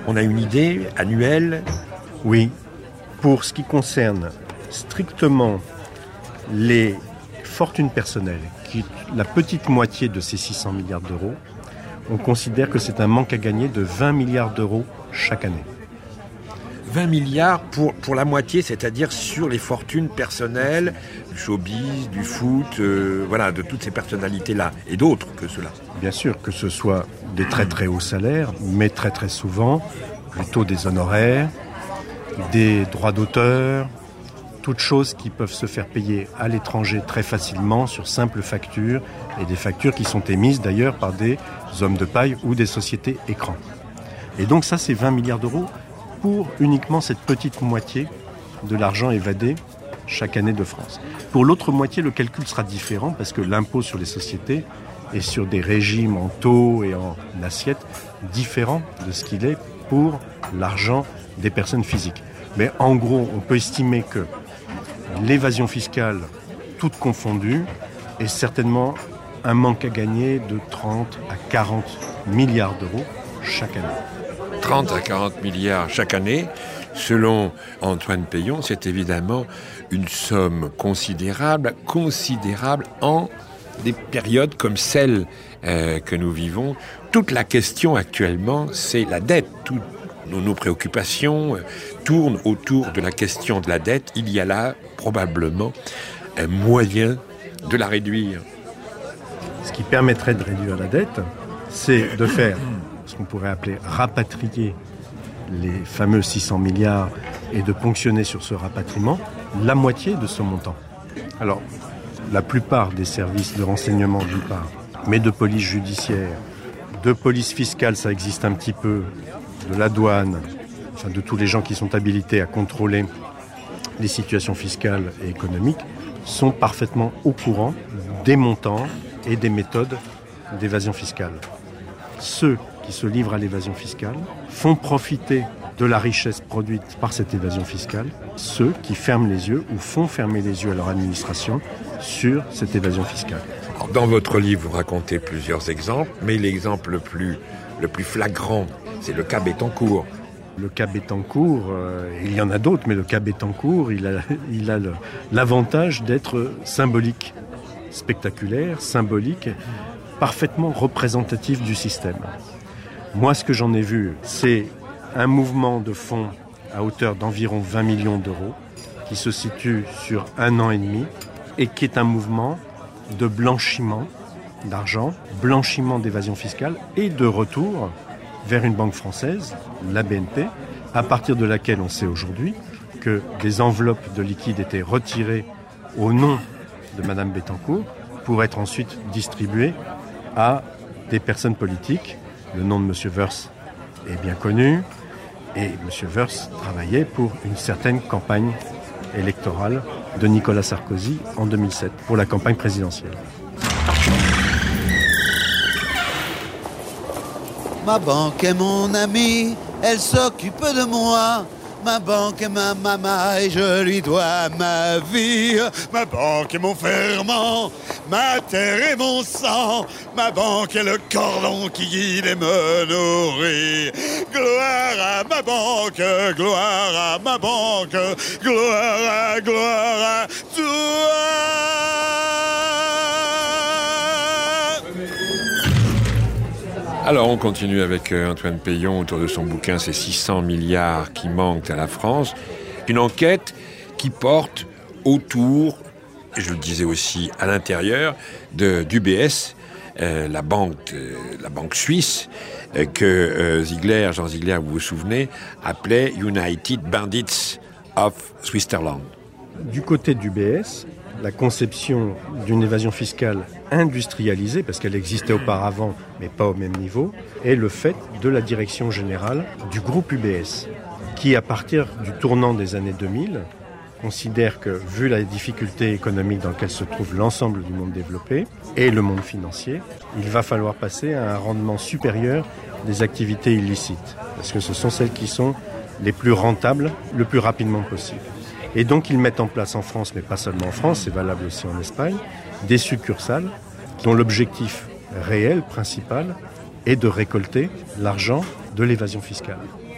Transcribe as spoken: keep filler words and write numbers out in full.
On a une idée annuelle? Oui. Pour ce qui concerne strictement les fortunes personnelles, qui est la petite moitié de ces six cents milliards d'euros, on considère que c'est un manque à gagner de vingt milliards d'euros chaque année. vingt milliards pour, pour la moitié, c'est-à-dire sur les fortunes personnelles, du showbiz, du foot, euh, voilà, de toutes ces personnalités-là, et d'autres que cela. Bien sûr, que ce soit des très très hauts salaires, mais très très souvent, plutôt des honoraires, des droits d'auteur, toutes choses qui peuvent se faire payer à l'étranger très facilement sur simple facture, et des factures qui sont émises d'ailleurs par des hommes de paille ou des sociétés écrans. Et donc ça, c'est vingt milliards d'euros pour uniquement cette petite moitié de l'argent évadé chaque année de France. Pour l'autre moitié, le calcul sera différent parce que l'impôt sur les sociétés est sur des régimes en taux et en assiette différents de ce qu'il est pour l'argent des personnes physiques. Mais en gros, on peut estimer que l'évasion fiscale, toute confondue, est certainement un manque à gagner de trente à quarante milliards d'euros chaque année. trente à quarante milliards chaque année. Selon Antoine Peillon, c'est évidemment une somme considérable, considérable en des périodes comme celle euh, que nous vivons. Toute la question actuellement, c'est la dette. Toutes nos, nos préoccupations euh, tournent autour de la question de la dette. Il y a là probablement un moyen de la réduire. Ce qui permettrait de réduire la dette, c'est de faire ce qu'on pourrait appeler rapatrier les fameux six cents milliards et de ponctionner sur ce rapatriement la moitié de ce montant. Alors, la plupart des services de renseignement d'une part, mais de police judiciaire, de police fiscale, ça existe un petit peu, de la douane, enfin de tous les gens qui sont habilités à contrôler les situations fiscales et économiques, sont parfaitement au courant des montants et des méthodes d'évasion fiscale. Ceux qui se livrent à l'évasion fiscale font profiter de la richesse produite par cette évasion fiscale ceux qui ferment les yeux ou font fermer les yeux à leur administration sur cette évasion fiscale. Alors, dans votre livre, vous racontez plusieurs exemples, mais l'exemple le plus, le plus flagrant, c'est le cas Bettencourt. Le cas Bettencourt, euh, il y en a d'autres, mais le cas Bettencourt, il a, il a le, l'avantage d'être symbolique, spectaculaire, symbolique, parfaitement représentatif du système. Moi, ce que j'en ai vu, c'est un mouvement de fonds à hauteur d'environ vingt millions d'euros qui se situe sur un an et demi et qui est un mouvement de blanchiment d'argent, blanchiment d'évasion fiscale et de retour vers une banque française, la B N P, à partir de laquelle on sait aujourd'hui que des enveloppes de liquide étaient retirées au nom de Madame Bettencourt pour être ensuite distribuées à des personnes politiques. Le nom de M. Woerth est bien connu et M. Woerth travaillait pour une certaine campagne électorale de Nicolas Sarkozy en deux mille sept, pour la campagne présidentielle. Ma banque est mon amie, elle s'occupe de moi. Ma banque est ma maman et je lui dois ma vie. Ma banque est mon ferment, ma terre est mon sang. Ma banque est le cordon qui guide et me nourrit. Gloire à ma banque, gloire à ma banque, gloire à, gloire à toi. Alors on continue avec Antoine Peillon autour de son bouquin « Ces six cents milliards qui manquent à la France ». Une enquête qui porte autour, et je le disais aussi à l'intérieur, de, d'U B S, euh, la, banque, euh, la banque suisse, euh, que euh, Ziegler, Jean Ziegler, vous vous souvenez, appelait « United Bandits of Switzerland ». Du côté d'U B S, la conception d'une évasion fiscale industrialisée, parce qu'elle existait auparavant, mais pas au même niveau, est le fait de la direction générale du groupe U B S, qui, à partir du tournant des années deux mille, considère que, vu la difficulté économique dans laquelle se trouve l'ensemble du monde développé et le monde financier, il va falloir passer à un rendement supérieur des activités illicites, parce que ce sont celles qui sont les plus rentables le plus rapidement possible. Et donc ils mettent en place en France, mais pas seulement en France, c'est valable aussi en Espagne, des succursales dont l'objectif réel, principal, est de récolter l'argent de l'évasion fiscale.